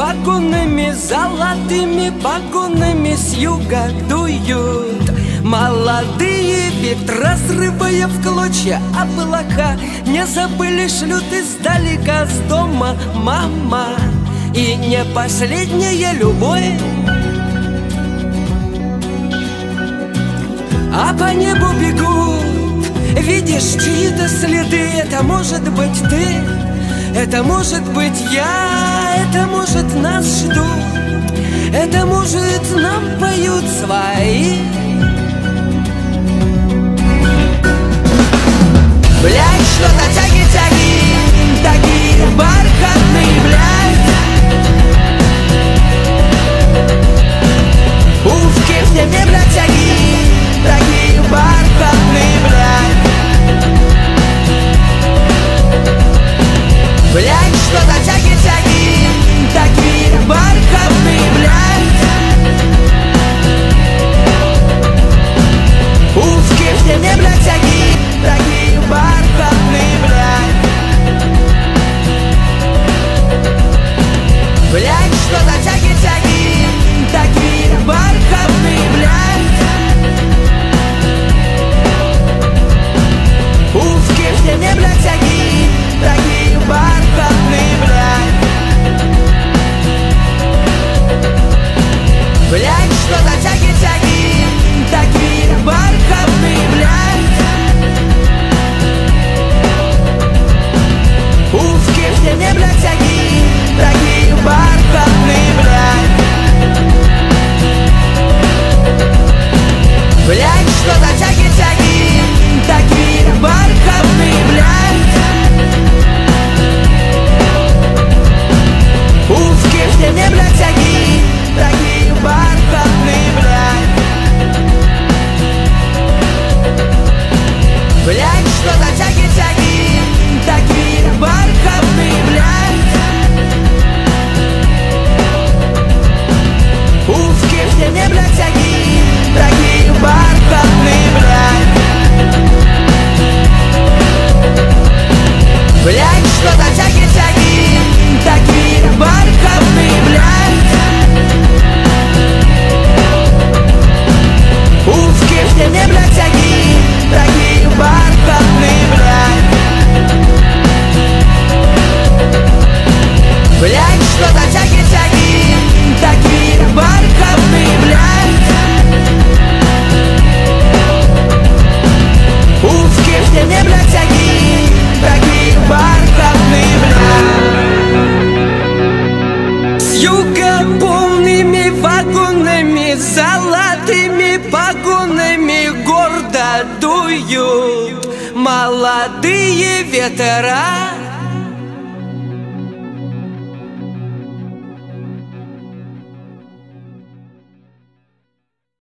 вагонами, золотыми погонами с юга дуют молодые ветра, разрывая в клочья облака. Не забыли, шлют издалека с дома мама. И не последняя любовь, а по небу бегут, видишь, чьи-то следы. Это может быть ты, это может быть я, это может нас ждут, это может нам поют свои. Блядь, что-то тяги-тяги, такие бархатные, блядь. Ушки все мне, блядь, тяги, такие бархатные, блядь. Блядь, что-то тяги-тяги, такие бархатные, блядь. Ушки все мне, блядь, тяги, такие бархатные, блядь. Блядь, что-то тяги-тяги, такие бархатные, блядь. Ушки все мне, блядь, тяги, такие бархатные, блядь. Блядь, что-то тяги-тяги, такие бархатные, блядь. Ушки все мне, блядь, тяги, такие бархатные, блядь. Блядь, что-то тяги-тяги, такие бархатные, блядь. Ушки все мне, блядь, тяги, такие бархатные, блядь. Блядь, что-то тяги-тяги, такие бархатные, блядь. Ушки все мне, блядь, тяги, такие бархатные, блядь. Блядь, что-то тяги-тяги, такие бархатные, блядь. Ушки все мне, блядь, тяги, такие бархатные, блядь. Блядь, что-то тяги-тяги, такие бархатные, блядь. Ушки все мне, блядь, тяги, такие бархатные, блядь. С юга полными вагонами, золотыми погонами гордо дуют молодые ветра.